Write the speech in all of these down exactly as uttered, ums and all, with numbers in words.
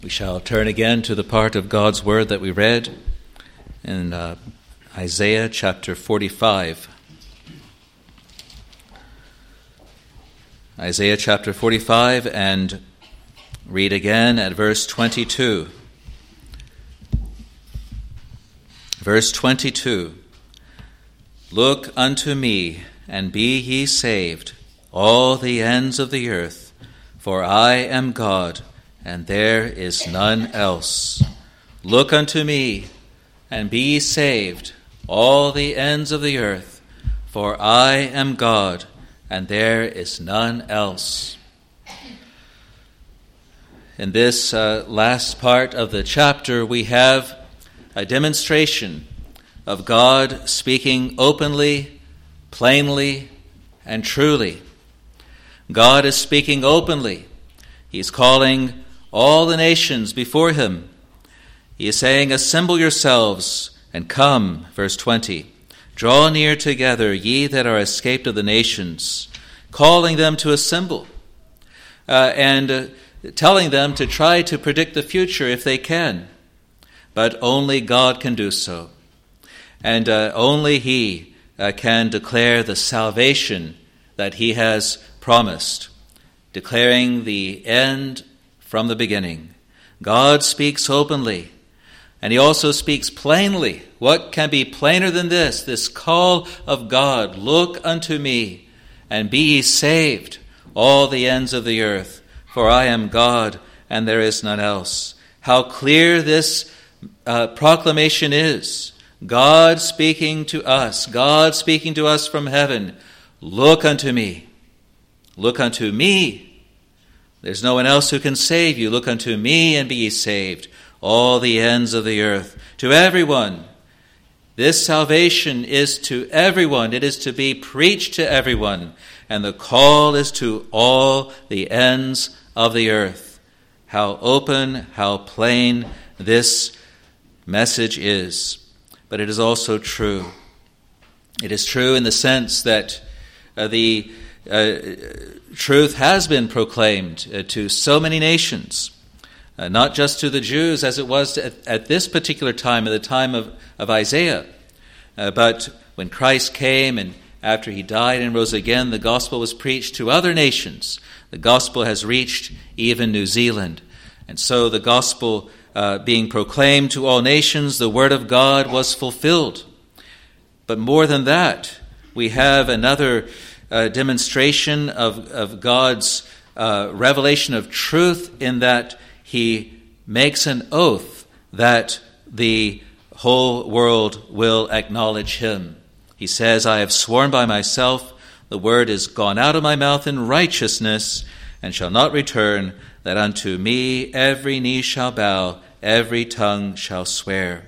We shall turn again to the part of God's Word that we read in uh, Isaiah chapter forty-five. Isaiah chapter forty-five, and read again at verse twenty-two. Verse twenty-two. Look unto me, and be ye saved, all the ends of the earth, for I am God, and there is none else. Look unto me, and be ye saved, all the ends of the earth, for I am God, and there is none else. In this uh, last part of the chapter, we have a demonstration of God speaking openly, plainly, and truly. God is speaking openly. He's calling all the nations before him. He is saying, assemble yourselves and come, verse twenty. Draw near together, ye that are escaped of the nations, calling them to assemble, uh, and uh, telling them to try to predict the future if they can. But only God can do so. And uh, only he uh, can declare the salvation that he has promised, declaring the end from the beginning. God speaks openly, and he also speaks plainly. What can be plainer than this? This call of God, look unto me, and be ye saved, all the ends of the earth, for I am God, and there is none else. How clear this uh, proclamation is. God speaking to us, God speaking to us from heaven. Look unto me. Look unto me. There's no one else who can save you. Look unto me and be ye saved, all the ends of the earth. To everyone. This salvation is to everyone. It is to be preached to everyone. And the call is to all the ends of the earth. How open, how plain this message is. But it is also true. It is true in the sense that uh, the uh, truth has been proclaimed uh, to so many nations, uh, not just to the Jews as it was at, at this particular time, at the time of, of Isaiah, uh, but when Christ came and after he died and rose again, the gospel was preached to other nations. The gospel has reached even New Zealand. And so the gospel uh, being proclaimed to all nations, the word of God was fulfilled. But more than that, we have another uh, demonstration of, of God's uh, revelation of truth in that he makes an oath that the whole world will acknowledge him. He says, I have sworn by myself, the word is gone out of my mouth in righteousness, and shall not return, that unto me every knee shall bow, every tongue shall swear.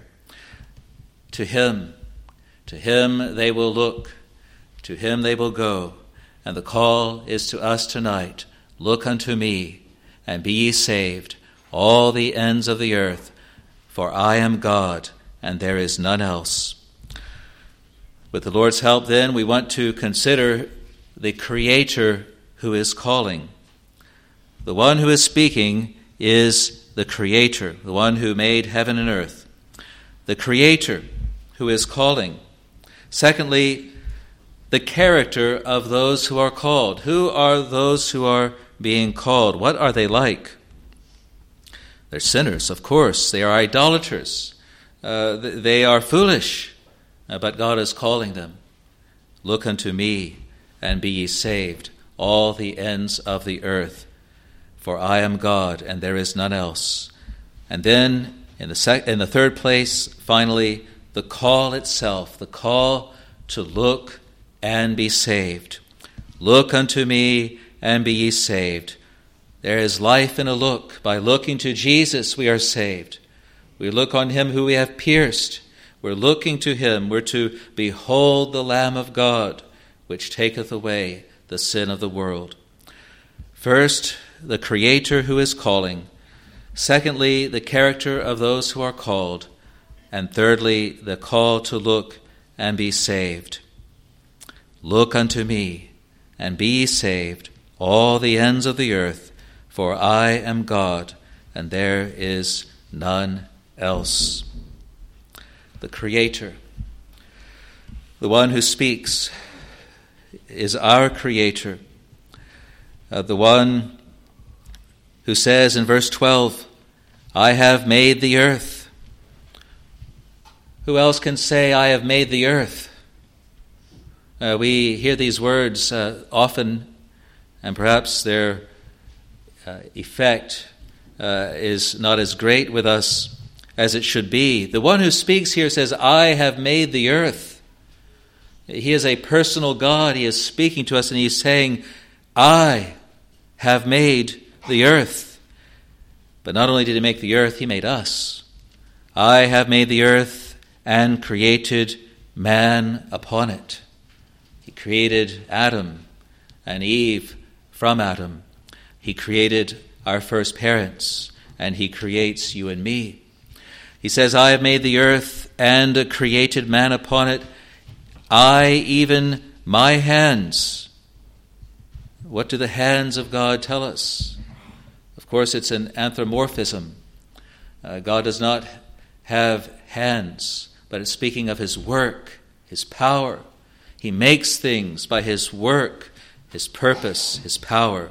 To him, to him they will look, to him they will go, and the call is to us tonight, look unto me, and be ye saved, all the ends of the earth, for I am God, and there is none else. With the Lord's help, then, we want to consider the Creator who is calling. The one who is speaking is the Creator, the one who made heaven and earth. The Creator who is calling. Secondly, the character of those who are called. Who are those who are being called? What are they like? They're sinners, of course. They are idolaters. Uh, they are foolish, uh, but God is calling them. Look unto me, and be ye saved, all the ends of the earth. For I am God, and there is none else. And then, in the sec- in the third place, finally, the call itself, the call to look and be saved. Look unto me, and be ye saved. There is life in a look. By looking to Jesus, we are saved. We look on him who we have pierced. We're looking to him. We're to behold the Lamb of God, which taketh away the sin of the world. First, the Creator who is calling. Secondly, the character of those who are called. And thirdly, the call to look and be saved. Look unto me, and be ye saved, all the ends of the earth, for I am God, and there is none else. The Creator, the one who speaks, is our Creator, uh, the one who says in verse twelve, I have made the earth. Who else can say, I have made the earth? Uh, we hear these words uh, often, and perhaps their uh, effect uh, is not as great with us as it should be. The one who speaks here says, I have made the earth. He is a personal God. He is speaking to us and he's saying, I have made the earth. But not only did he make the earth, he made us. I have made the earth and created man upon it. He created Adam and Eve from Adam. He created our first parents, and he creates you and me. He says, I have made the earth and created man upon it. I, even my hands. What do the hands of God tell us? Of course, it's an anthropomorphism. Uh, God does not have hands, but it's speaking of his work, his power. He makes things by his work, his purpose, his power.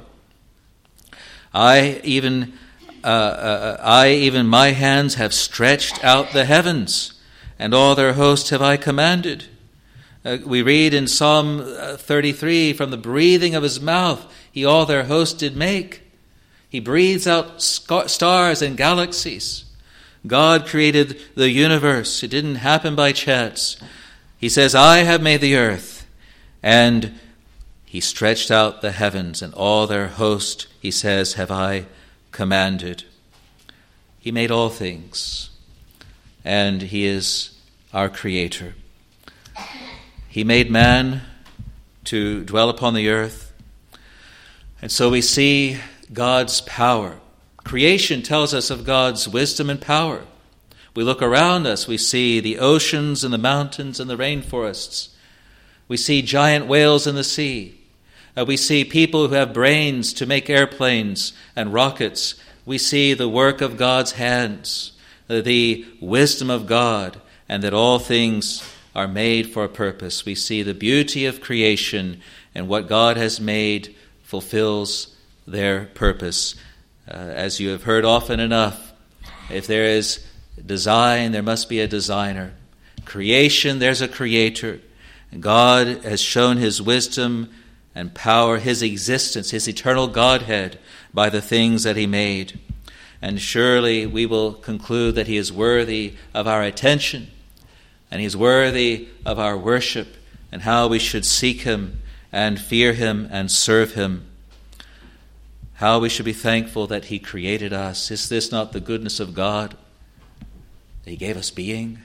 I even, uh, uh, I even my hands have stretched out the heavens, and all their host have I commanded. Uh, we read in Psalm thirty-three, from the breathing of his mouth, he all their host did make. He breathes out sc- stars and galaxies. God created the universe. It didn't happen by chance. He says, I have made the earth, and he stretched out the heavens, and all their host, he says, have I commanded. He made all things, and he is our Creator. He made man to dwell upon the earth, and so we see God's power. Creation tells us of God's wisdom and power. We look around us, we see the oceans and the mountains and the rainforests. We see giant whales in the sea. Uh, we see people who have brains to make airplanes and rockets. We see the work of God's hands, uh, the wisdom of God, and that all things are made for a purpose. We see the beauty of creation, and what God has made fulfills their purpose. Uh, as you have heard often enough, if there is design, there must be a designer. Creation, there's a creator. And God has shown his wisdom and power, his existence, his eternal Godhead by the things that he made. And surely we will conclude that he is worthy of our attention, and he is worthy of our worship, and how we should seek him and fear him and serve him. How we should be thankful that he created us. Is this not the goodness of God? He gave us being.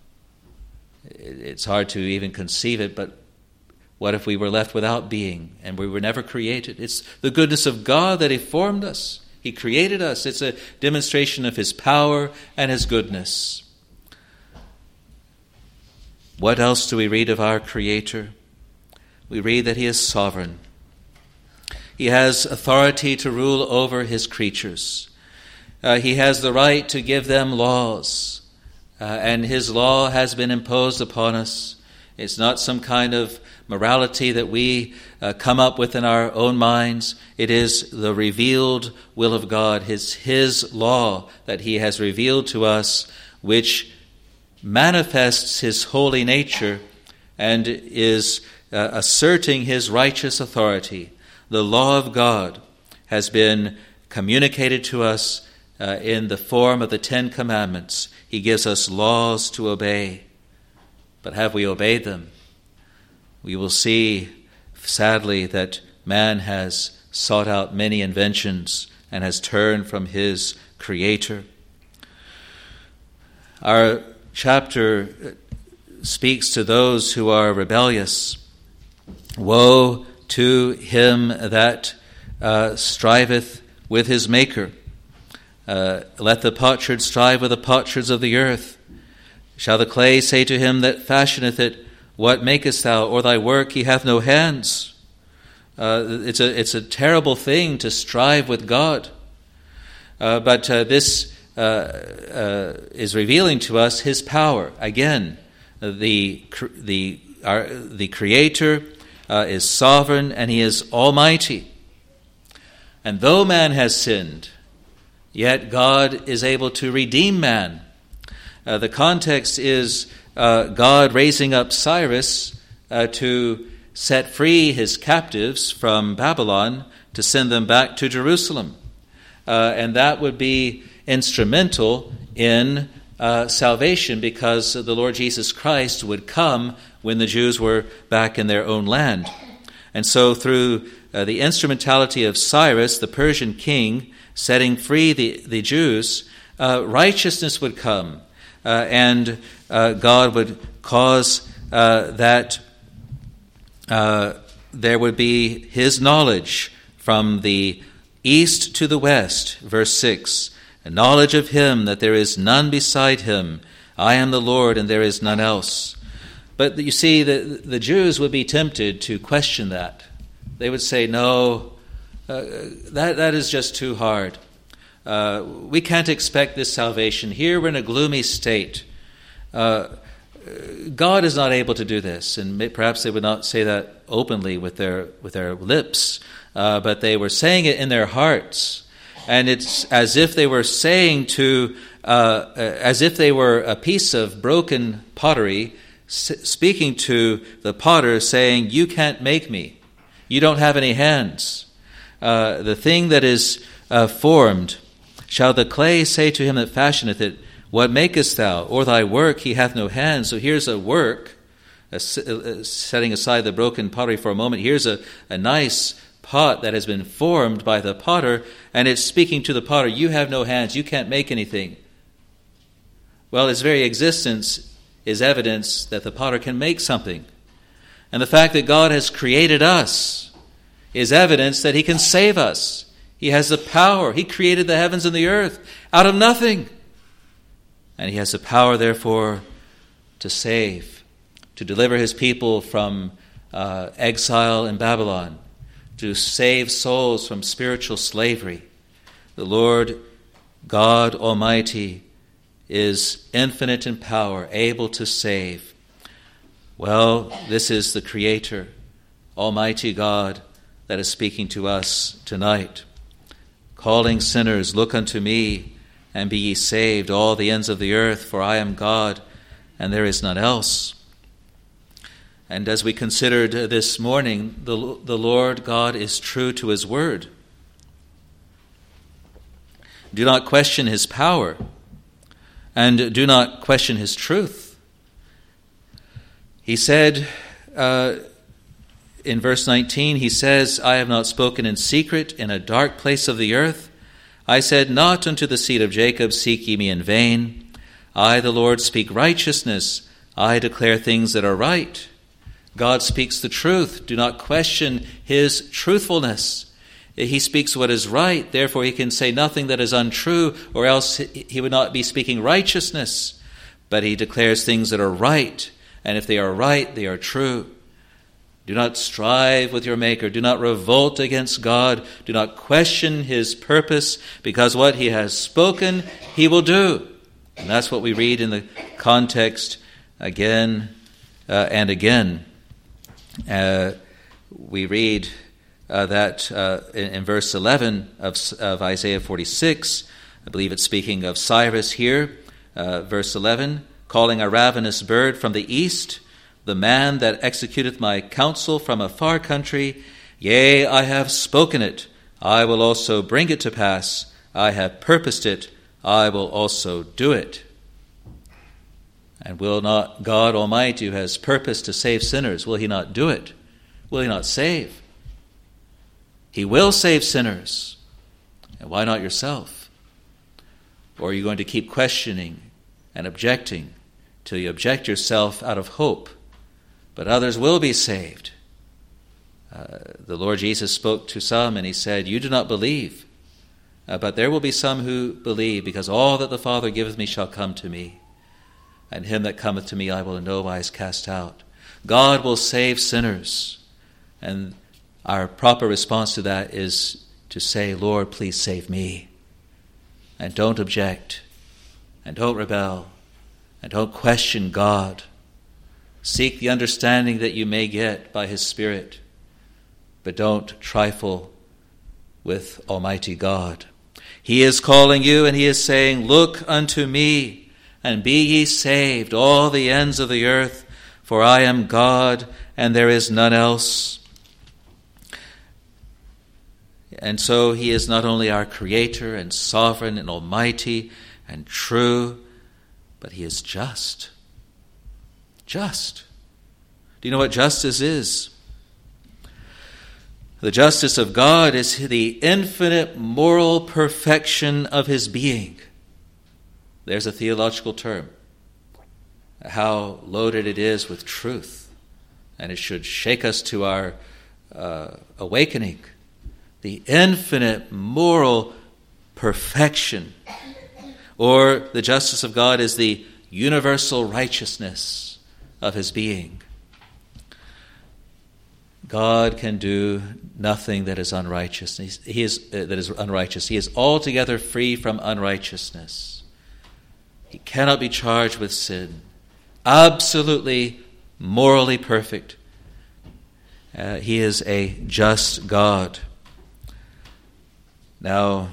It's hard to even conceive it, but what if we were left without being and we were never created? It's the goodness of God that he formed us. He created us. It's a demonstration of his power and his goodness. What else do we read of our Creator? We read that he is sovereign. He has authority to rule over his creatures. Uh, he has the right to give them laws. Uh, and his law has been imposed upon us. It's not some kind of morality that we uh, come up with in our own minds. It is the revealed will of God, his, his law that he has revealed to us, which manifests his holy nature and is uh, asserting his righteous authority. The law of God has been communicated to us uh, in the form of the Ten Commandments. He gives us laws to obey. But have we obeyed them? We will see, sadly, that man has sought out many inventions and has turned from his Creator. Our chapter speaks to those who are rebellious. Woe to him that uh, striveth with his Maker. Uh, let the potsherd strive with the potsherds of the earth. Shall the clay say to him that fashioneth it, What makest thou? Or thy work, he hath no hands. Uh, it's a it's a terrible thing to strive with God. Uh, but uh, this uh, uh, is revealing to us his power. Again, the the our, the Creator uh, is sovereign and he is almighty. And though man has sinned, yet God is able to redeem man. Uh, the context is uh, God raising up Cyrus uh, to set free his captives from Babylon to send them back to Jerusalem. Uh, and that would be instrumental in uh, salvation, because the Lord Jesus Christ would come when the Jews were back in their own land. And so through uh, the instrumentality of Cyrus, the Persian king, setting free the, the Jews, uh, righteousness would come, uh, and uh, God would cause uh, that uh, there would be his knowledge from the east to the west. Verse six, a knowledge of him that there is none beside him. I am the Lord and there is none else. But you see, the, the Jews would be tempted to question that. They would say, no, uh, that, that is just too hard. Uh, we can't expect this salvation. Here we're in a gloomy state. Uh, God is not able to do this. And perhaps they would not say that openly with their, with their lips, uh, but they were saying it in their hearts. And it's as if they were saying to, uh, as if they were a piece of broken pottery, speaking to the potter, saying, you can't make me. You don't have any hands. Uh, the thing that is uh, formed, shall the clay say to him that fashioneth it, what makest thou? Or thy work, he hath no hands. So here's a work, a, a, setting aside the broken pottery for a moment. Here's a, a nice pot that has been formed by the potter, and it's speaking to the potter, you have no hands, you can't make anything. Well, its very existence is evidence that the potter can make something. And the fact that God has created us is evidence that he can save us. He has the power. He created the heavens and the earth out of nothing. And he has the power, therefore, to save, to deliver his people from uh, exile in Babylon, to save souls from spiritual slavery. The Lord God Almighty is infinite in power, able to save. Well, this is the Creator, Almighty God, that is speaking to us tonight, calling sinners, look unto me, and be ye saved, all the ends of the earth, for I am God, and there is none else. And as we considered this morning, the, the Lord God is true to his word. Do not question his power, and do not question his truth. He said, uh, in verse nineteen, he says, I have not spoken in secret in a dark place of the earth. I said not unto the seed of Jacob, seek ye me in vain. I, the Lord, speak righteousness. I declare things that are right. God speaks the truth. Do not question his truthfulness. He speaks what is right. Therefore, he can say nothing that is untrue, or else he would not be speaking righteousness. But he declares things that are right. And if they are right, they are true. Do not strive with your Maker. Do not revolt against God. Do not question his purpose, because what he has spoken, he will do. And that's what we read in the context again uh, and again. Uh, we read uh, that uh, in, in verse eleven of, of Isaiah forty-six, I believe it's speaking of Cyrus here, uh, verse eleven, calling a ravenous bird from the east, the man that executeth my counsel from a far country. Yea, I have spoken it. I will also bring it to pass. I have purposed it. I will also do it. And will not God Almighty, who has purposed to save sinners, will he not do it? Will he not save? He will save sinners. And why not yourself? Or are you going to keep questioning and objecting till you object yourself out of hope? But others will be saved. Uh, the Lord Jesus spoke to some and he said, you do not believe, uh, but there will be some who believe, because all that the Father giveth me shall come to me, and him that cometh to me I will in no wise cast out. God will save sinners, and our proper response to that is to say, Lord, please save me. and don't object, and don't rebel, and don't question God. Seek the understanding that you may get by his Spirit, but don't trifle with Almighty God. He is calling you, and he is saying, "Look unto me, and be ye saved, all the ends of the earth, for I am God, and there is none else." And so he is not only our Creator and sovereign and almighty and true, but he is just. Just. Do you know what justice is? The justice of God is the infinite moral perfection of his being. There's a theological term. How loaded it is with truth. And it should shake us to our uh, awakening. The infinite moral perfection. Or the justice of God is the universal righteousness of his being. God can do nothing that is unrighteous. He is uh, that is unrighteous. He is altogether free from unrighteousness. He cannot be charged with sin. Absolutely morally perfect. Uh, he is a just God. Now,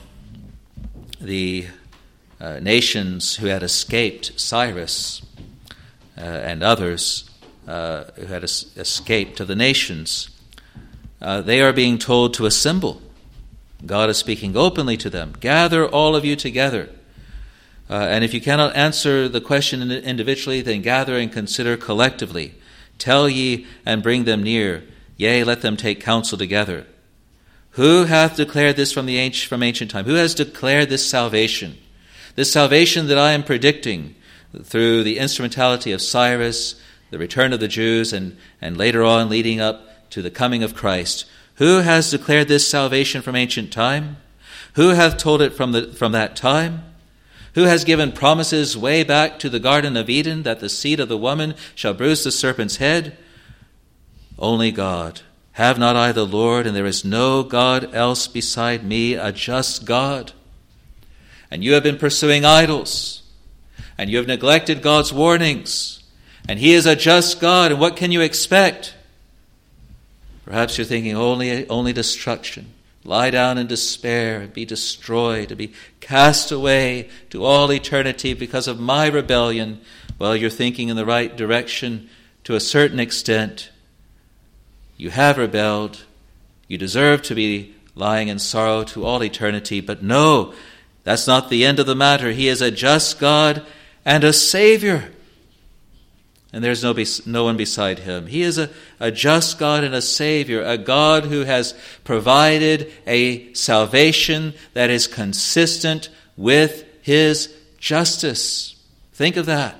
the uh, nations who had escaped Cyrus uh, and others uh, who had es- escaped to the nations, uh, they are being told to assemble. God is speaking openly to them. Gather all of you together. Uh, and if you cannot answer the question individually, then gather and consider collectively. Tell ye and bring them near. Yea, let them take counsel together. Who hath declared this from the ancient, from ancient time? Who has declared this salvation? This salvation that I am predicting through the instrumentality of Cyrus, the return of the Jews, and, and later on leading up to the coming of Christ. Who has declared this salvation from ancient time? Who hath told it from the from that time? Who has given promises way back to the Garden of Eden that the seed of the woman shall bruise the serpent's head? Only God. Have not I the Lord, and there is no God else beside me, a just God? And you have been pursuing idols, and you have neglected God's warnings, and he is a just God, and what can you expect? Perhaps you're thinking only, only destruction. Lie down in despair and be destroyed, to be cast away to all eternity because of my rebellion. Well, you're thinking in the right direction to a certain extent. You have rebelled. You deserve to be lying in sorrow to all eternity. But no, that's not the end of the matter. He is a just God and a Savior. And there's no, no one beside him. He is a, a just God and a Savior, a God who has provided a salvation that is consistent with his justice. Think of that.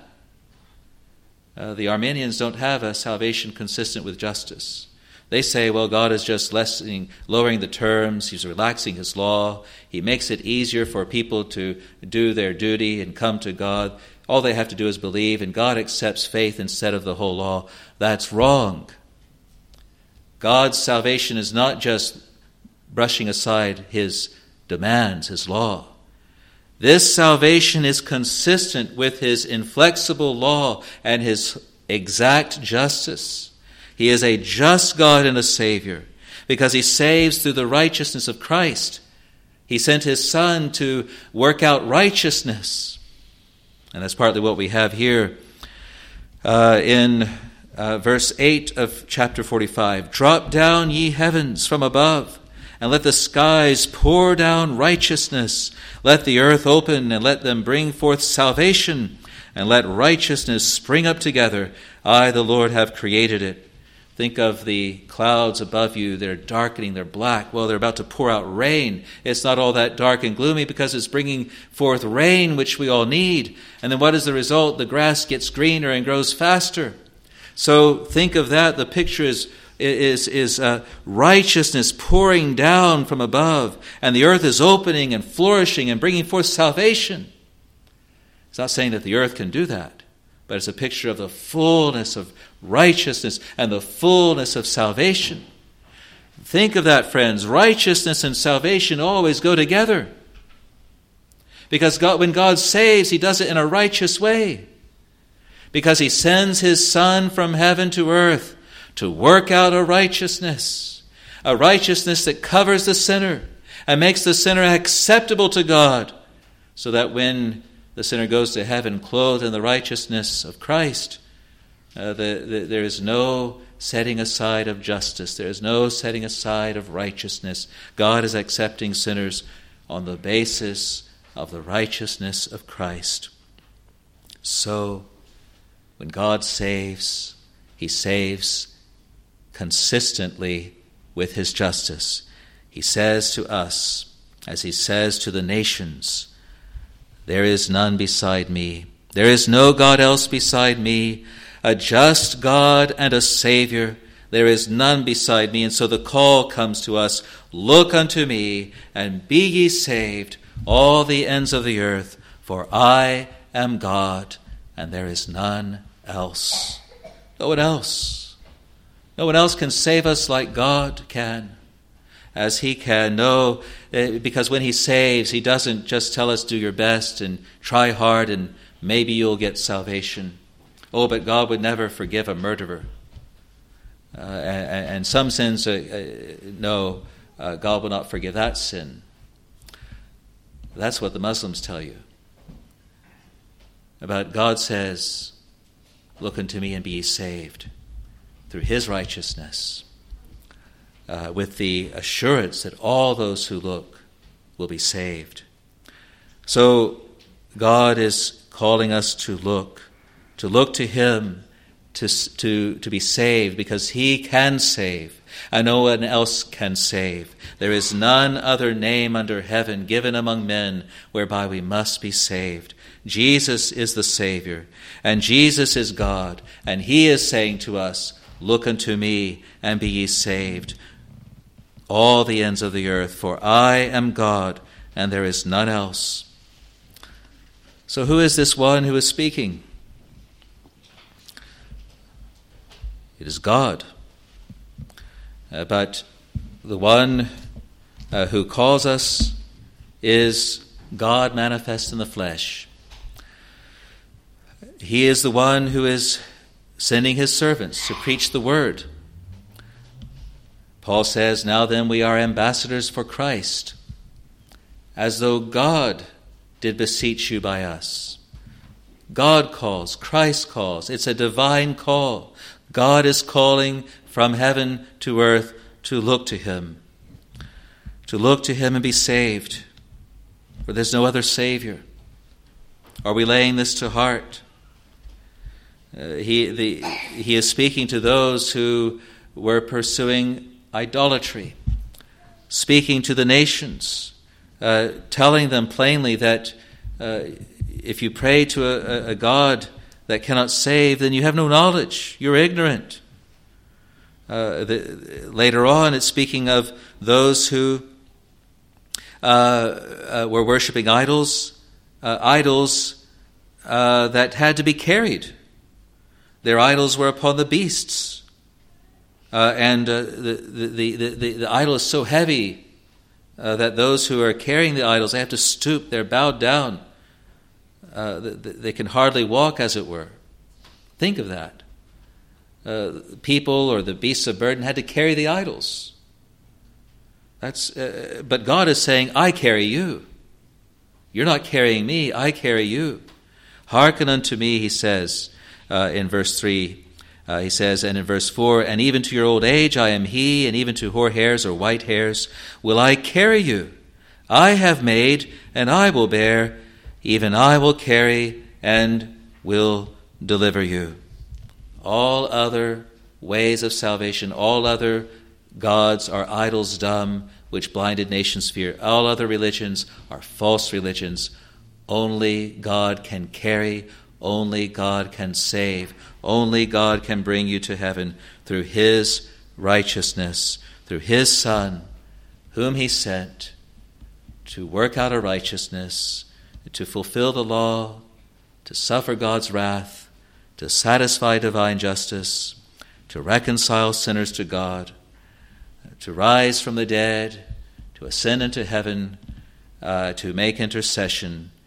Uh, the Arminians don't have a salvation consistent with justice. They say, well, God is just lessening, lowering the terms. He's relaxing his law. He makes it easier for people to do their duty and come to God. All they have to do is believe, and God accepts faith instead of the whole law. That's wrong. God's salvation is not just brushing aside his demands, his law. This salvation is consistent with his inflexible law and his exact justice. He is a just God and a Savior because he saves through the righteousness of Christ. He sent his Son to work out righteousness. And that's partly what we have here uh, in uh, verse eight of chapter forty-five. Drop down, ye heavens, from above, and let the skies pour down righteousness. Let the earth open, and let them bring forth salvation, and let righteousness spring up together. I, the Lord, have created it. Think of the clouds above you. They're darkening. They're black. Well, they're about to pour out rain. It's not all that dark and gloomy because it's bringing forth rain, which we all need. And then what is the result? The grass gets greener and grows faster. So think of that. The picture is is is uh, righteousness pouring down from above, and the earth is opening and flourishing and bringing forth salvation. It's not saying that the earth can do that, but it's a picture of the fullness of righteousness and the fullness of salvation. Think of that, friends. Righteousness and salvation always go together. Because God, when God saves, he does it in a righteous way. Because he sends his Son from heaven to earth to work out a righteousness, a righteousness that covers the sinner and makes the sinner acceptable to God, so that when the sinner goes to heaven clothed in the righteousness of Christ, uh, the, the, there is no setting aside of justice. There is no setting aside of righteousness. God is accepting sinners on the basis of the righteousness of Christ. So, when God saves, he saves consistently with his justice. He says to us, as he says to the nations, there is none beside me. There is no God else beside me, a just God and a Savior. There is none beside me. And so the call comes to us, look unto me, and be ye saved, all the ends of the earth, for I am God, and there is none else. No one else. No one else can save us like God can, as he can. No, because when he saves, he doesn't just tell us do your best and try hard and maybe you'll get salvation. Oh, but God would never forgive a murderer. Uh, and, and some sins, uh, uh, no, uh, God will not forgive that sin. That's what the Muslims tell you. But God says, look unto me and be ye saved through his righteousness, uh, with the assurance that all those who look will be saved. So God is calling us to look, to look to him, to, to, to be saved, because he can save, and no one else can save. There is none other name under heaven given among men whereby we must be saved. Jesus is the Savior, and Jesus is God, and he is saying to us, look unto me and be ye saved, all the ends of the earth, for I am God, and there is none else. So who is this one who is speaking? It is God. Uh, but the one uh, who calls us is God manifest in the flesh. He is the one who is sending his servants to preach the word. Paul says, now then we are ambassadors for Christ, as though God did beseech you by us. God calls, Christ calls. It's a divine call. God is calling from heaven to earth to look to him, to look to him and be saved, for there's no other Savior. Are we laying this to heart? Uh, he, the, he is speaking to those who were pursuing idolatry, speaking to the nations, uh, telling them plainly that uh, if you pray to a, a God that cannot save, then you have no knowledge. You're ignorant. Uh, the, later on, it's speaking of those who uh, uh, were worshiping idols, uh, idols uh, that had to be carried. Their idols were upon the beasts. Uh, and uh, the, the, the, the, the idol is so heavy uh, that those who are carrying the idols, they have to stoop, they're bowed down. Uh, they can hardly walk, as it were. Think of that. Uh, people or the beasts of burden had to carry the idols. That's. Uh, but God is saying, I carry you. You're not carrying me, I carry you. Hearken unto me, he says uh, in verse three. Uh, he says, and in verse four, and even to your old age I am he, and even to hoar hairs or white hairs will I carry you. I have made, and I will bear, even I will carry and will deliver you. All other ways of salvation, all other gods are idols dumb, which blinded nations fear. All other religions are false religions. Only God can carry, only God can save, only God can bring you to heaven through his righteousness, through his Son, whom he sent to work out a righteousness, to fulfill the law, to suffer God's wrath, to satisfy divine justice, to reconcile sinners to God, to rise from the dead, to ascend into heaven, uh, to make intercession,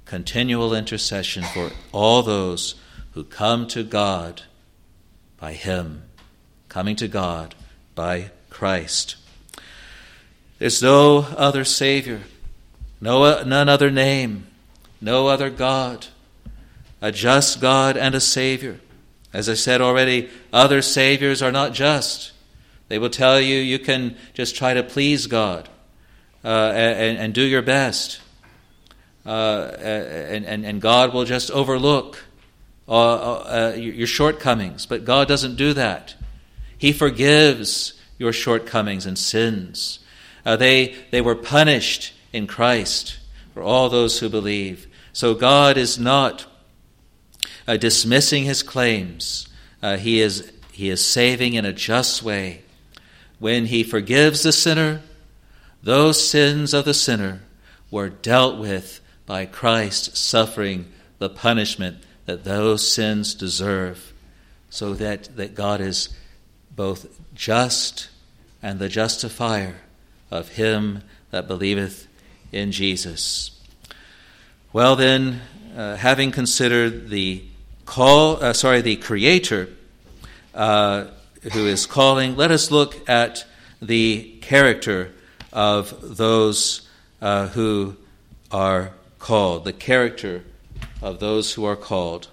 continual intercession for all those who come to God by him, coming to God by Christ. There's no other Savior, no none other name, no other God, a just God and a Savior. As I said already, other saviors are not just. They will tell you you can just try to please God uh, and, and do your best. Uh, and, and, and God will just overlook uh, uh, your shortcomings. But God doesn't do that. He forgives your shortcomings and sins. Uh, they, they were punished in Christ for all those who believe. So God is not uh, dismissing his claims. Uh, he is, he is saving in a just way. When he forgives the sinner, those sins of the sinner were dealt with by Christ suffering the punishment that those sins deserve, so that, that God is both just and the justifier of him that believeth in Jesus. Well then, uh, having considered the call, uh, sorry, the Creator uh, who is calling, let us look at the character of those uh, who are called, the character of those who are called.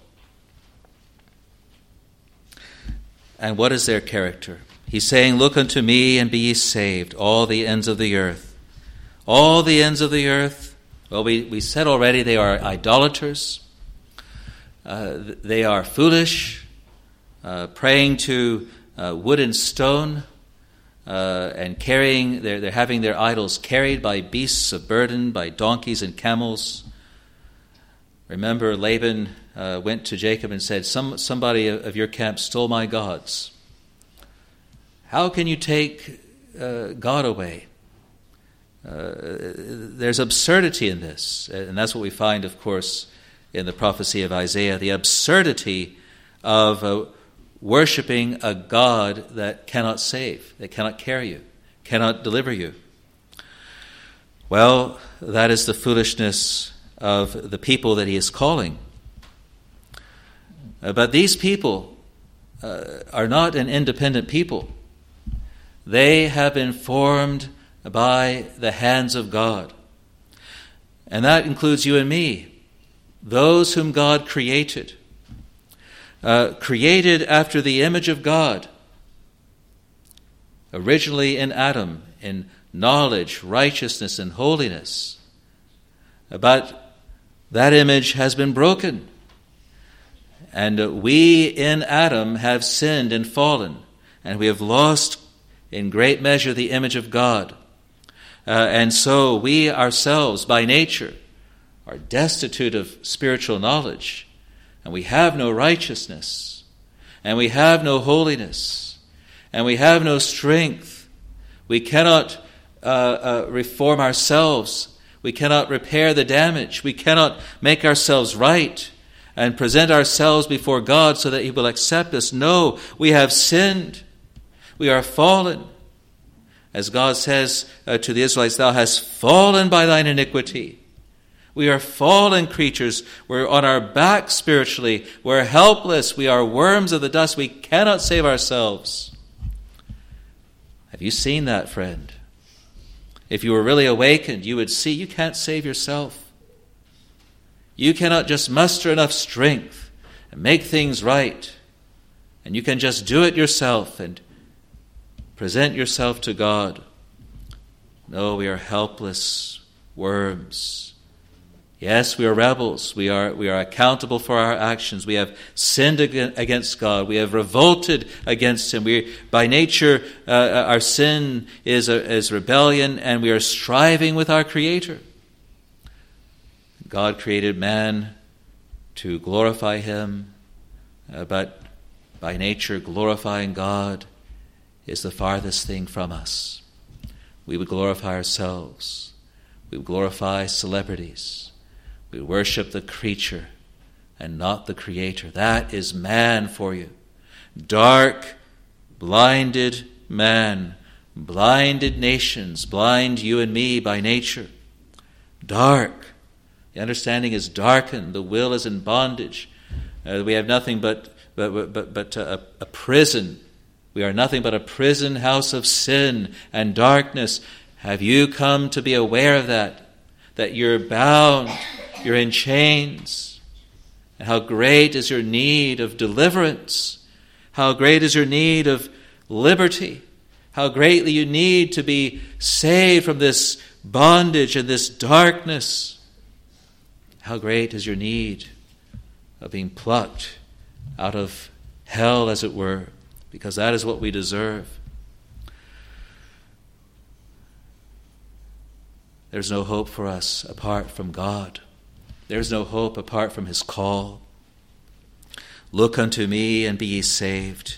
And what is their character? He's saying, look unto me and be ye saved, all the ends of the earth. All the ends of the earth. Well, we, we said already they are idolaters. Uh, they are foolish, uh, praying to uh, wood and stone, uh, and carrying, they're, they're having their idols carried by beasts of burden, by donkeys and camels. Remember, Laban uh, went to Jacob and said, Some, somebody of your camp stole my gods. How can you take uh, God away? Uh, there's absurdity in this, and that's what we find, of course, in the prophecy of Isaiah, the absurdity of uh, worshiping a God that cannot save, that cannot carry you, cannot deliver you. Well, that is the foolishness of the people that he is calling. Uh, but these people uh, are not an independent people. They have been formed by the hands of God. And that includes you and me, those whom God created. Uh, created after the image of God. Originally in Adam, in knowledge, righteousness, and holiness. But that image has been broken. And we in Adam have sinned and fallen. And we have lost in great measure the image of God. Uh, and so we ourselves, by nature, are destitute of spiritual knowledge. And we have no righteousness. And we have no holiness. And we have no strength. We cannot uh, uh, reform ourselves. We cannot repair the damage. We cannot make ourselves right and present ourselves before God so that he will accept us. No, we have sinned. We are fallen. As God says uh, to the Israelites, thou hast fallen by thine iniquity. We are fallen creatures. We're on our back spiritually. We're helpless. We are worms of the dust. We cannot save ourselves. Have you seen that, friend? If you were really awakened, you would see you can't save yourself. You cannot just muster enough strength and make things right. And you can just do it yourself and present yourself to God. No, we are helpless worms. Yes, we are rebels. We are we are accountable for our actions. We have sinned against God. We have revolted against him. We, by nature, uh, our sin is a, is rebellion, and we are striving with our Creator. God created man to glorify him, uh, but by nature, glorifying God is the farthest thing from us. We would glorify ourselves. We would glorify celebrities. We worship the creature and not the Creator. That is man for you. Dark, blinded man, blinded nations, blind you and me by nature. Dark, The understanding is darkened. The will is in bondage. Uh, we have nothing but but but but a, a prison. We are nothing but a prison house of sin and darkness. Have you come to be aware of that? That you're bound, you're in chains. And how great is your need of deliverance? How great is your need of liberty? How greatly you need to be saved from this bondage and this darkness. How great is your need of being plucked out of hell, as it were, because that is what we deserve. There's no hope for us apart from God. There's no hope apart from his call. Look unto me and be ye saved.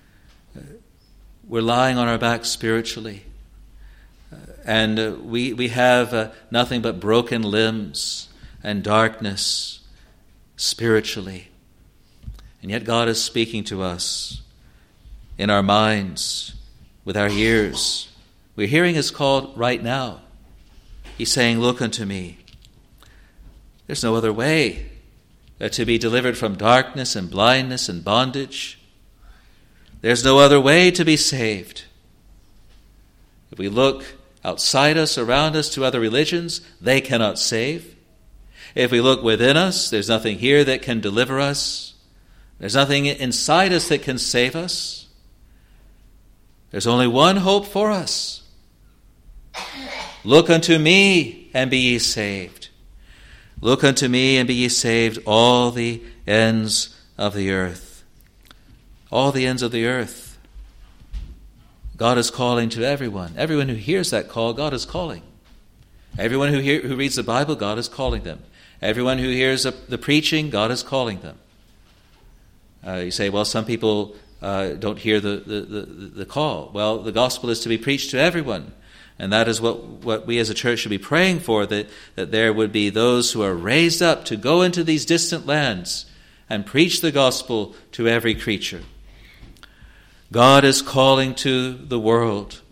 We're lying on our back spiritually. And uh, we, we have uh, nothing but broken limbs and darkness spiritually. And yet God is speaking to us in our minds, with our ears. We're hearing his call right now. He's saying, look unto me. There's no other way uh, to be delivered from darkness and blindness and bondage. There's no other way to be saved. If we look outside us, around us, to other religions, they cannot save. If we look within us, there's nothing here that can deliver us. There's nothing inside us that can save us. There's only one hope for us. Look unto me and be ye saved. Look unto me and be ye saved, all the ends of the earth. All the ends of the earth. God is calling to everyone. Everyone who hears that call, God is calling. Everyone who hear, who reads the Bible, God is calling them. Everyone who hears the, the preaching, God is calling them. Uh, you say, well, some people uh, don't hear the, the, the, the call. Well, the gospel is to be preached to everyone. And that is what, what we as a church should be praying for, that, that there would be those who are raised up to go into these distant lands and preach the gospel to every creature. God is calling to the world.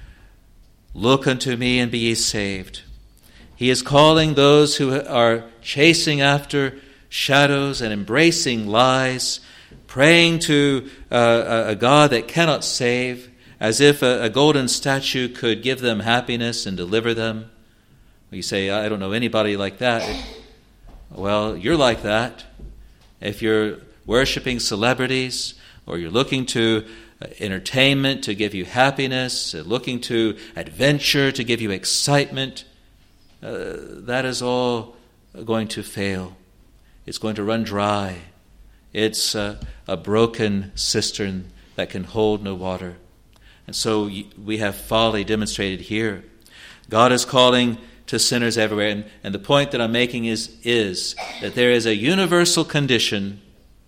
Look unto me and be ye saved. He is calling those who are chasing after shadows and embracing lies, praying to uh, a God that cannot save, as if a, a golden statue could give them happiness and deliver them. You say, I don't know anybody like that. Well, you're like that. If you're worshiping celebrities, or you're looking to entertainment to give you happiness, looking to adventure to give you excitement, uh, that is all going to fail. It's going to run dry. It's uh, a broken cistern that can hold no water. And so we have folly demonstrated here. God is calling to sinners everywhere. And, and the point that I'm making is, is that there is a universal condition,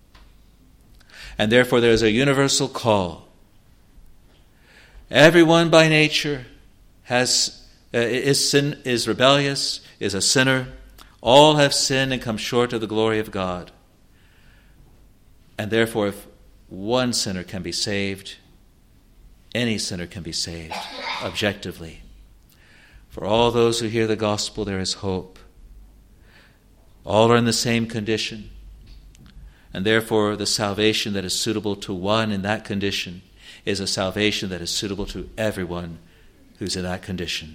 and therefore there is a universal call. Everyone by nature has uh, is sin, is rebellious, is a sinner. All have sinned and come short of the glory of God. And therefore, if one sinner can be saved, any sinner can be saved, objectively. For all those who hear the gospel, there is hope. All are in the same condition. And therefore, the salvation that is suitable to one in that condition is a salvation that is suitable to everyone who's in that condition.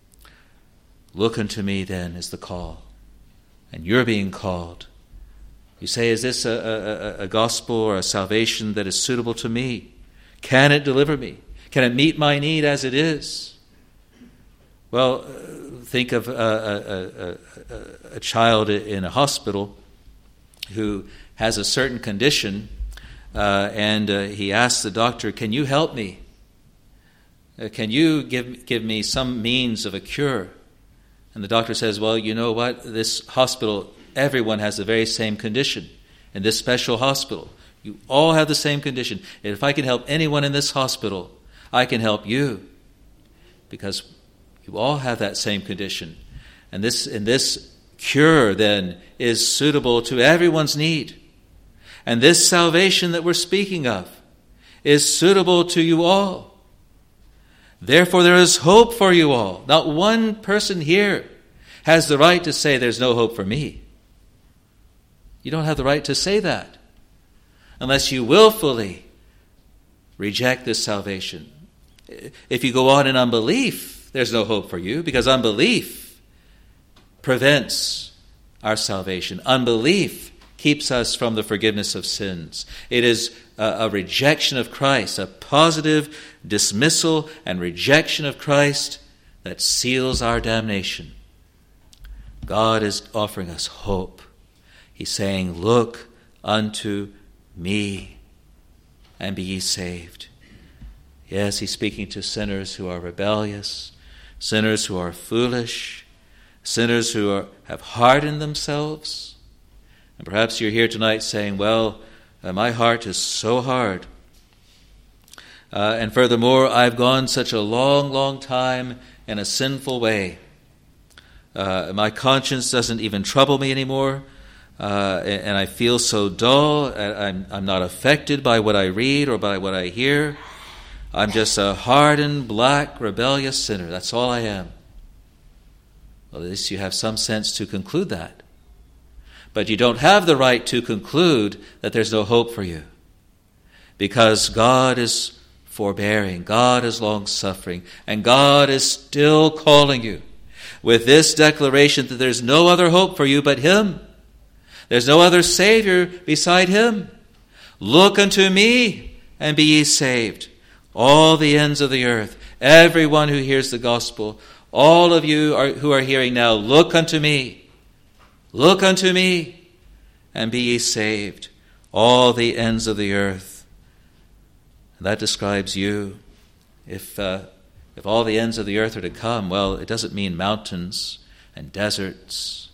Look unto me, then, is the call. And you're being called. You say, is this a, a, a gospel or a salvation that is suitable to me? Can it deliver me? Can it meet my need as it is? Well, think of a, a, a, a child in a hospital who has a certain condition, uh, and uh, he asks the doctor, can you help me? Uh, can you give, give me some means of a cure? And the doctor says, well, you know what? This hospital, everyone has the very same condition in this special hospital. You all have the same condition. And if I can help anyone in this hospital, I can help you, because you all have that same condition. And this, and this cure, then, is suitable to everyone's need. And this salvation that we're speaking of is suitable to you all. Therefore, there is hope for you all. Not one person here has the right to say there's no hope for me. You don't have the right to say that unless you willfully reject this salvation. If you go on in unbelief, there's no hope for you, because unbelief prevents our salvation. Unbelief keeps us from the forgiveness of sins. It is a, a rejection of Christ, a positive dismissal and rejection of Christ that seals our damnation. God is offering us hope. He's saying, look unto me and be ye saved. Yes, he's speaking to sinners who are rebellious, sinners who are foolish, sinners who are, have hardened themselves. And perhaps you're here tonight saying, well, uh, my heart is so hard. Uh, and furthermore, I've gone such a long, long time in a sinful way. Uh, my conscience doesn't even trouble me anymore. Uh, and, and I feel so dull. I'm, I'm not affected by what I read or by what I hear. I'm just a hardened, black, rebellious sinner. That's all I am. Well, at least you have some sense to conclude that. But you don't have the right to conclude that there's no hope for you, because God is forbearing, God is long-suffering, and God is still calling you with this declaration that there's no other hope for you but Him. There's no other Savior beside Him. Look unto me and be ye saved, all the ends of the earth, everyone who hears the gospel, all of you are, who are hearing now, look unto me. Look unto me and be ye saved, all the ends of the earth. And that describes you. If uh, if all the ends of the earth are to come, well, it doesn't mean mountains and deserts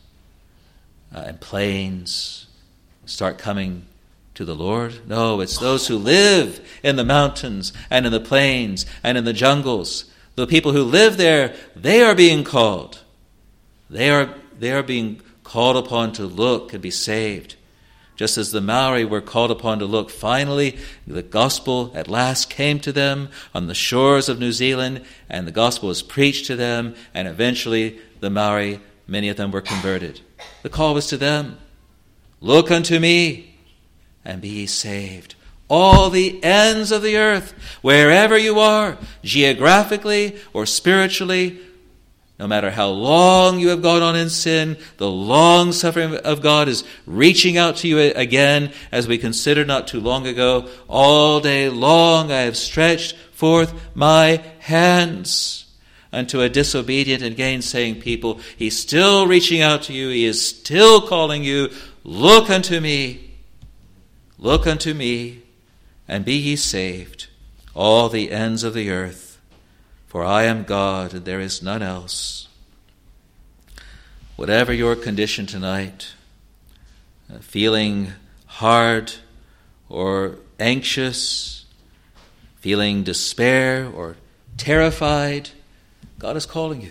uh, and plains start coming to the Lord. No, it's those who live in the mountains and in the plains and in the jungles. The people who live there, they are being called. They are they are being called upon to look and be saved. Just as the Maori were called upon to look. Finally, the gospel at last came to them on the shores of New Zealand, and the gospel was preached to them, and eventually the Maori, many of them were converted. The call was to them. Look unto me and be ye saved, all the ends of the earth, wherever you are, geographically or spiritually. No matter how long you have gone on in sin, the long suffering of God is reaching out to you again, as we considered not too long ago. All day long I have stretched forth my hands unto a disobedient and gainsaying people. He's still reaching out to you. He is still calling you. Look unto me. Look unto me and be ye saved, all the ends of the earth. For I am God, and there is none else. Whatever your condition tonight, uh, feeling hard or anxious, feeling despair or terrified, God is calling you.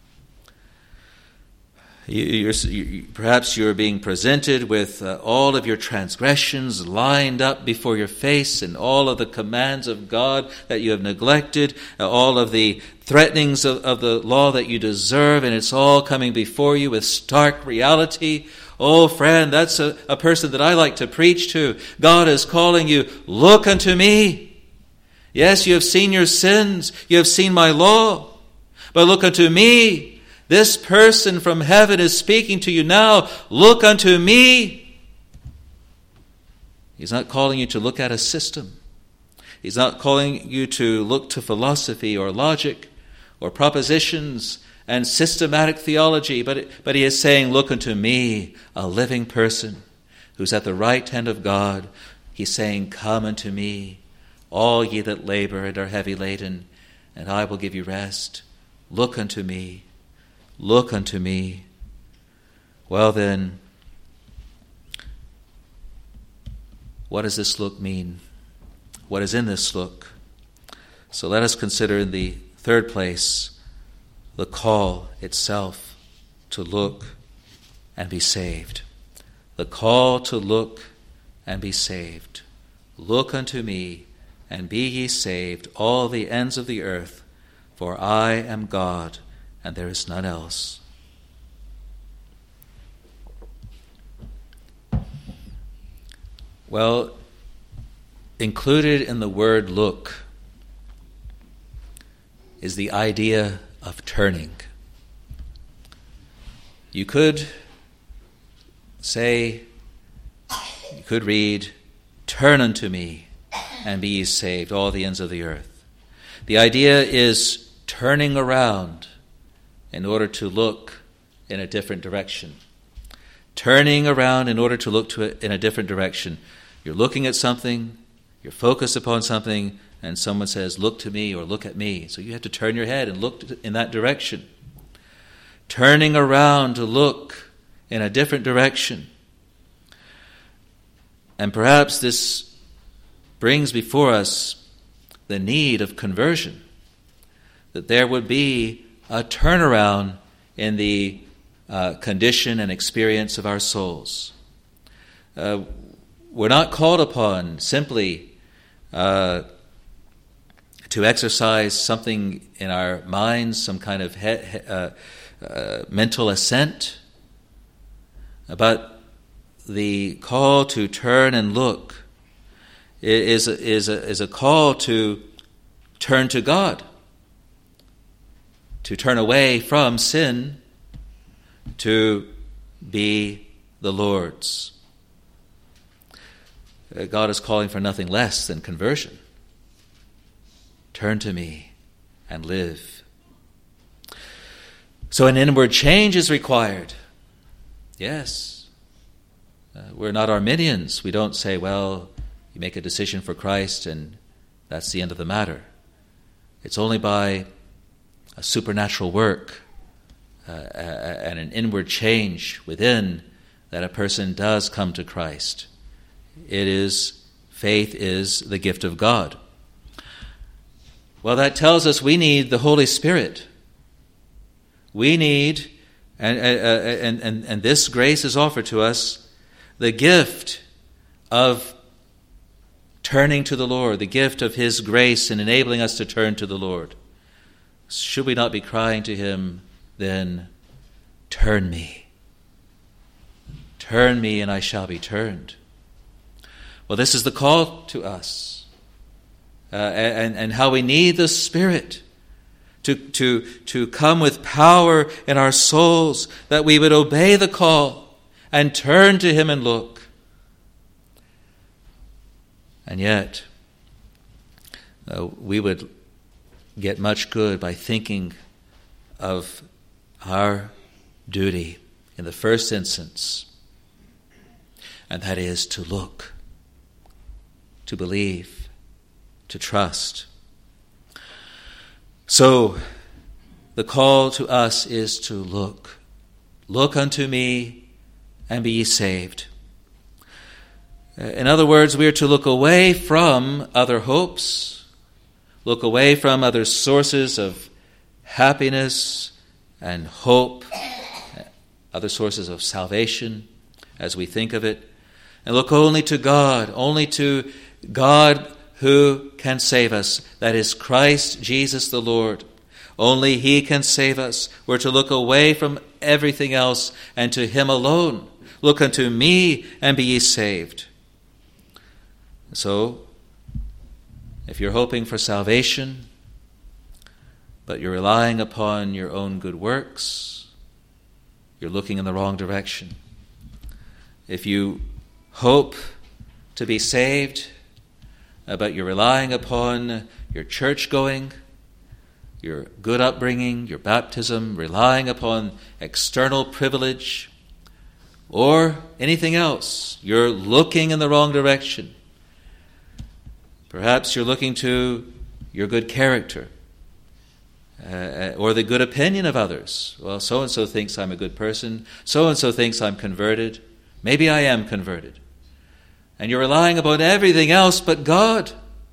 You, you're, you, perhaps you're being presented with uh, all of your transgressions lined up before your face, and all of the commands of God that you have neglected, uh, all of the threatenings of, of the law that you deserve, and it's all coming before you with stark reality. Oh, friend, that's a, a person that I like to preach to. God is calling you, look unto me. Yes, you have seen your sins, you have seen my law, but look unto me. This person from heaven is speaking to you now. Look unto me. He's not calling you to look at a system. He's not calling you to look to philosophy or logic or propositions and systematic theology, but, but he is saying, look unto me, a living person who's at the right hand of God. He's saying, come unto me, all ye that labor and are heavy laden, and I will give you rest. Look unto me. Look unto me. Well then, what does this look mean? What is in this look? So let us consider in the third place the call itself to look and be saved. The call to look and be saved. Look unto me and be ye saved, all the ends of the earth, for I am God, and there is none else. Well, included in the word look is the idea of turning. You could say, you could read, "Turn unto me, and be ye saved, all the ends of the earth." The idea is turning around in order to look in a different direction. Turning around in order to look to it in a different direction. You're looking at something, you're focused upon something, and someone says, "Look to me," or "Look at me." So you have to turn your head and look in that direction. Turning around to look in a different direction. And perhaps this brings before us the need of conversion, that there would be a turnaround in the uh, condition and experience of our souls. Uh, we're not called upon simply uh, to exercise something in our minds, some kind of he- he- uh, uh, mental assent, but the call to turn and look is a, is a, is a call to turn to God, to turn away from sin, to be the Lord's. God is calling for nothing less than conversion. Turn to me and live. So an inward change is required. Yes. Uh, we're not Arminians. We don't say, well, you make a decision for Christ and that's the end of the matter. It's only by a supernatural work uh, and an inward change within that a person does come to Christ. It is, faith is the gift of God. Well, that tells us we need the Holy Spirit. We need, and, and, and, and this grace is offered to us, the gift of turning to the Lord, the gift of His grace in enabling us to turn to the Lord. Should we not be crying to Him then, "Turn me. Turn me and I shall be turned." Well, this is the call to us. Uh, and, and how we need the Spirit to, to, to come with power in our souls, that we would obey the call and turn to Him and look. And yet, uh, we would get much good by thinking of our duty in the first instance, and that is to look, to believe, to trust. So, the call to us is to look. Look unto me, and be ye saved. In other words, we are to look away from other hopes, look away from other sources of happiness and hope, other sources of salvation as we think of it, and look only to God, only to God who can save us. That is Christ Jesus the Lord. Only He can save us. We're to look away from everything else and to Him alone. Look unto me and be ye saved. So, if you're hoping for salvation, but you're relying upon your own good works, you're looking in the wrong direction. If you hope to be saved, but you're relying upon your church going, your good upbringing, your baptism, relying upon external privilege, or anything else, you're looking in the wrong direction. Perhaps you're looking to your good character uh, or the good opinion of others. Well, so-and-so thinks I'm a good person. So-and-so thinks I'm converted. Maybe I am converted. And you're relying upon everything else but God.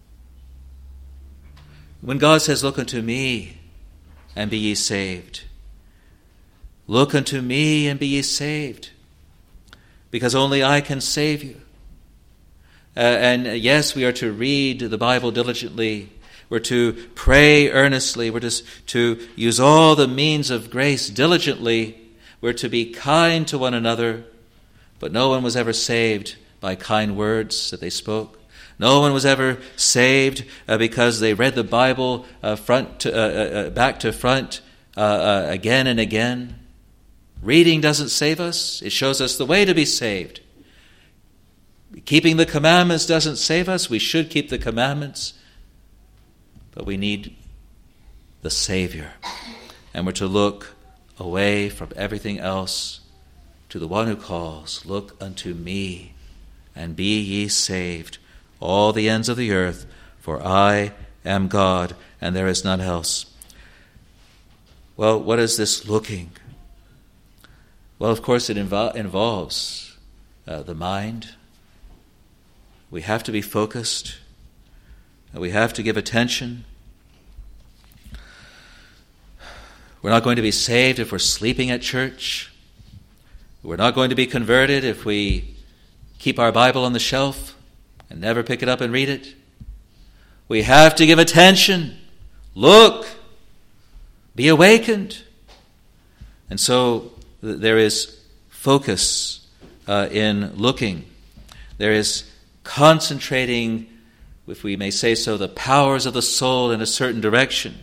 When God says, "Look unto me and be ye saved." Look unto me and be ye saved. Because only I can save you. Uh, and uh, yes, we are to read the Bible diligently. We're to pray earnestly. We're to, to use all the means of grace diligently. We're to be kind to one another. But no one was ever saved by kind words that they spoke. No one was ever saved uh, because they read the Bible uh, front to, uh, uh, back to front uh, uh, again and again. Reading doesn't save us. It shows us the way to be saved. Keeping the commandments doesn't save us. We should keep the commandments. But we need the Savior. And we're to look away from everything else to the one who calls, "Look unto me, and be ye saved, all the ends of the earth, for I am God, and there is none else." Well, what is this looking? Well, of course, it invo- involves uh, the mind. We have to be focused. We have to give attention. We're not going to be saved if we're sleeping at church. We're not going to be converted if we keep our Bible on the shelf and never pick it up and read it. We have to give attention. Look. Be awakened. And so th- there is focus uh, in looking. There is concentrating, if we may say so, the powers of the soul in a certain direction.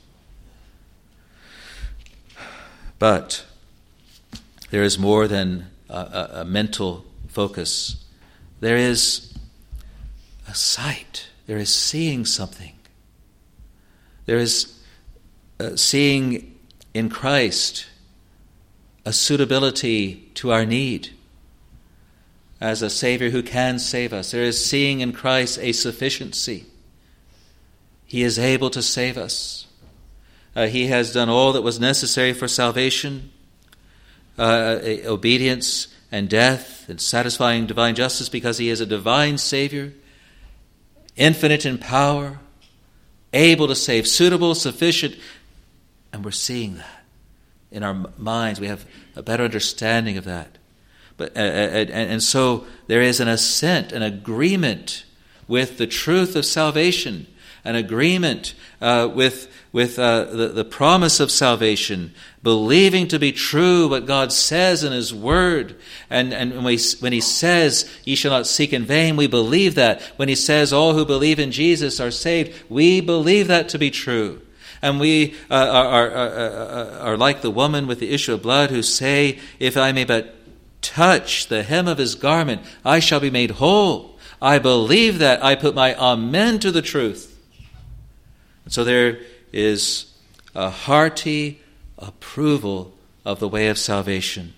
But there is more than a, a, a mental focus. There is a sight. There is seeing something. There is uh, seeing in Christ a suitability to our need as a Savior who can save us. There is seeing in Christ a sufficiency. He is able to save us. Uh, he has done all that was necessary for salvation, uh, obedience and death and satisfying divine justice, because he is a divine Savior, infinite in power, able to save, suitable, sufficient. And we're seeing that in our minds. We have a better understanding of that. But uh, and, and so there is an assent, an agreement with the truth of salvation, an agreement uh, with with uh, the, the promise of salvation, believing to be true what God says in His Word. And, and when, we, when He says, "Ye shall not seek in vain," we believe that. When He says, "All who believe in Jesus are saved," we believe that to be true. And we uh, are, are, are, are like the woman with the issue of blood who say, "If I may but touch the hem of His garment, I shall be made whole." I believe that. I put my amen to the truth. And so there is a hearty approval of the way of salvation.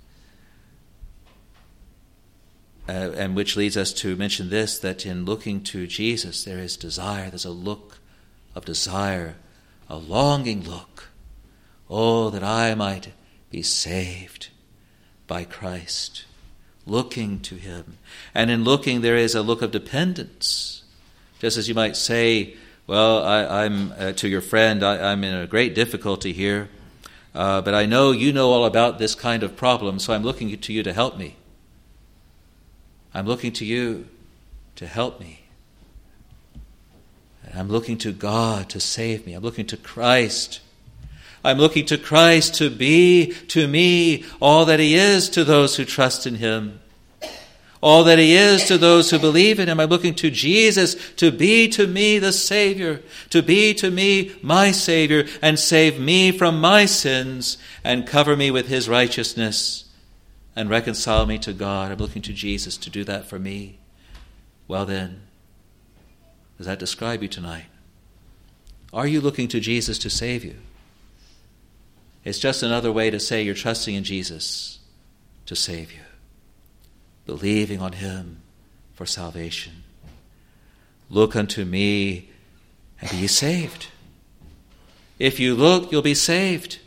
Uh, and which leads us to mention this, that in looking to Jesus there is desire. There's a look of desire, a longing look. Oh, that I might be saved by Christ. Looking to Him. And in looking there is a look of dependence. Just as you might say, "Well, I, I'm uh, to your friend, I, I'm in a great difficulty here, uh, but I know you know all about this kind of problem, so I'm looking to you to help me. I'm looking to you to help me. And I'm looking to God to save me. I'm looking to Christ. I'm looking to Christ to be to me all that He is to those who trust in Him. All that He is to those who believe in Him. I'm looking to Jesus to be to me the Savior, to be to me my Savior, and save me from my sins, and cover me with His righteousness, and reconcile me to God. I'm looking to Jesus to do that for me. Well then, does that describe you tonight? Are you looking to Jesus to save you? It's just another way to say you're trusting in Jesus to save you. Believing on Him for salvation. Look unto me and be ye saved. If you look, you'll be saved.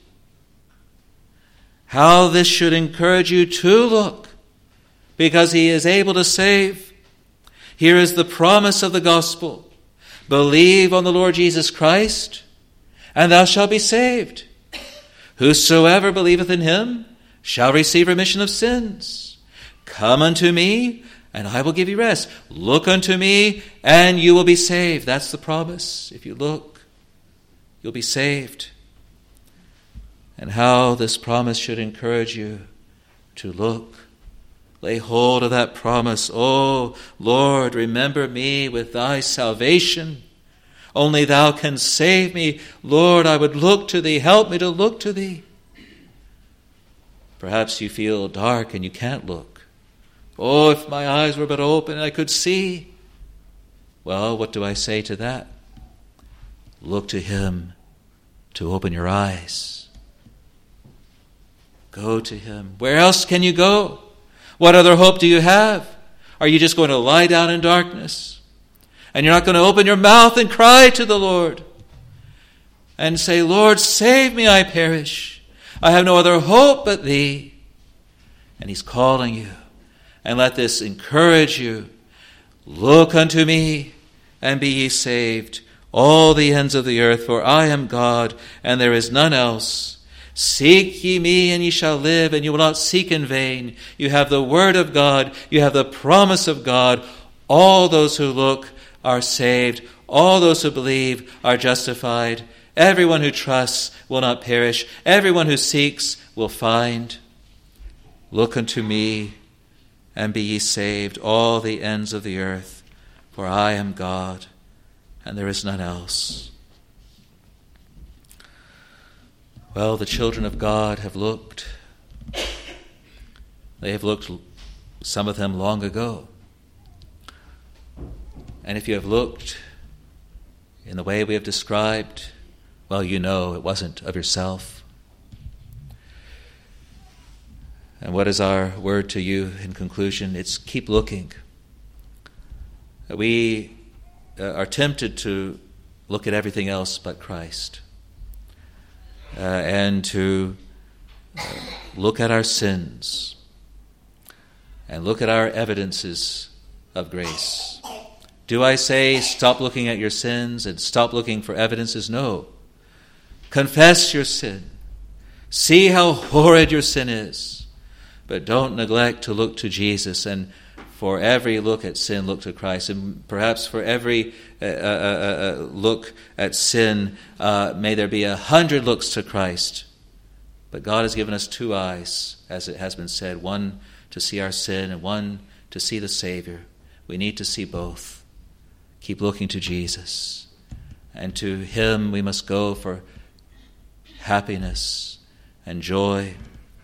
How this should encourage you to look, because He is able to save. Here is the promise of the gospel. Believe on the Lord Jesus Christ, and thou shalt be saved. Whosoever believeth in Him shall receive remission of sins. Come unto me, and I will give you rest. Look unto me, and you will be saved. That's the promise. If you look, you'll be saved. And how this promise should encourage you to look. Lay hold of that promise. Oh, Lord, remember me with thy salvation. Only thou canst save me. Lord, I would look to thee. Help me to look to thee. Perhaps you feel dark and you can't look. Oh, if my eyes were but open and I could see. Well, what do I say to that? Look to him to open your eyes. Go to him. Where else can you go? What other hope do you have? Are you just going to lie down in darkness? And you're not going to open your mouth and cry to the Lord and say, Lord, save me, I perish. I have no other hope but thee. And he's calling you. And let this encourage you. Look unto me and be ye saved, all the ends of the earth, for I am God, and there is none else. Seek ye me, and ye shall live, and you will not seek in vain. You have the word of God. You have the promise of God. All those who look are saved. All those who believe are justified. Everyone who trusts will not perish. Everyone who seeks will find. Look unto me, and be ye saved, all the ends of the earth, for I am God, and there is none else. Well, the children of God have looked. They have looked, some of them, long ago. And if you have looked in the way we have described, well, you know it wasn't of yourself. And what is our word to you in conclusion? It's keep looking. We are tempted to look at everything else but Christ. Uh, and to uh, look at our sins and look at our evidences of grace. Do I say stop looking at your sins and stop looking for evidences? No. Confess your sin. See how horrid your sin is. But don't neglect to look to Jesus, and for every look at sin, look to Christ. And perhaps for every uh, uh, uh, look at sin, uh, may there be a hundred looks to Christ. But God has given us two eyes, as it has been said, one to see our sin and one to see the Savior. We need to see both. Keep looking to Jesus. And to him we must go for happiness and joy.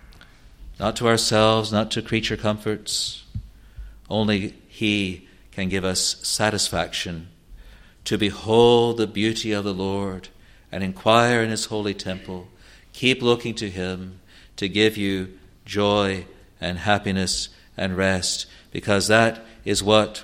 Not to ourselves, not to creature comforts. Only he can give us satisfaction to behold the beauty of the Lord and inquire in his holy temple. Keep looking to him to give you joy and happiness and rest, because that is what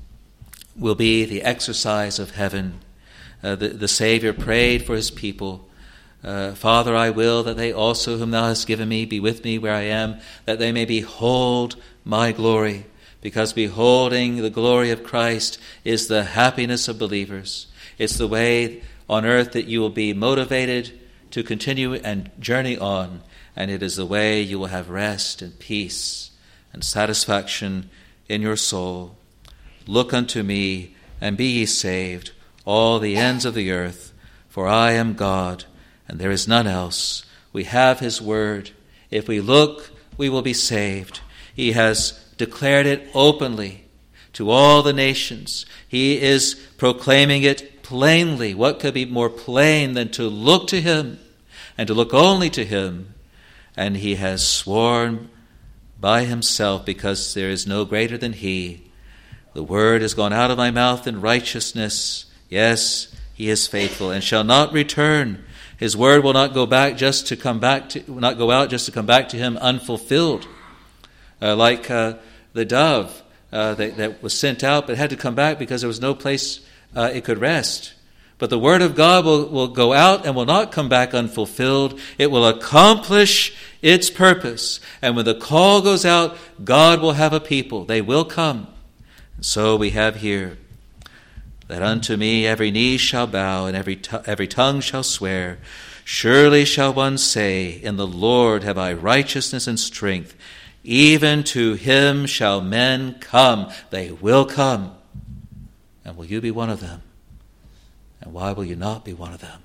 will be the exercise of heaven. Uh, the, the Savior prayed for his people. Uh, Father, I will that they also whom thou hast given me be with me where I am, that they may behold my glory. Because beholding the glory of Christ is the happiness of believers. It's the way on earth that you will be motivated to continue and journey on. And it is the way you will have rest and peace and satisfaction in your soul. Look unto me and be ye saved, all the ends of the earth, for I am God, and there is none else. We have his word. If we look, we will be saved. He has declared it openly to all the nations. He is proclaiming it plainly. What could be more plain than to look to him and to look only to him? And he has sworn by himself, because there is no greater than he. The word has gone out of my mouth in righteousness. Yes, he is faithful and shall not return. His word will not go back just to come back to, will not go out just to come back to him unfulfilled. Uh, like uh, the dove uh, that, that was sent out, but had to come back because there was no place uh, it could rest. But the word of God will, will go out and will not come back unfulfilled. It will accomplish its purpose. And when the call goes out, God will have a people. They will come. And so we have here that unto me every knee shall bow and every t- every tongue shall swear. Surely shall one say, in the Lord have I righteousness and strength. Even to him shall men come. They will come. And will you be one of them? And why will you not be one of them?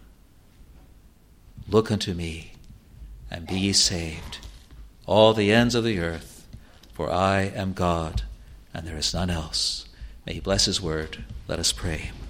Look unto me and be ye saved, all the ends of the earth, for I am God, and there is none else. May he bless his word. Let us pray.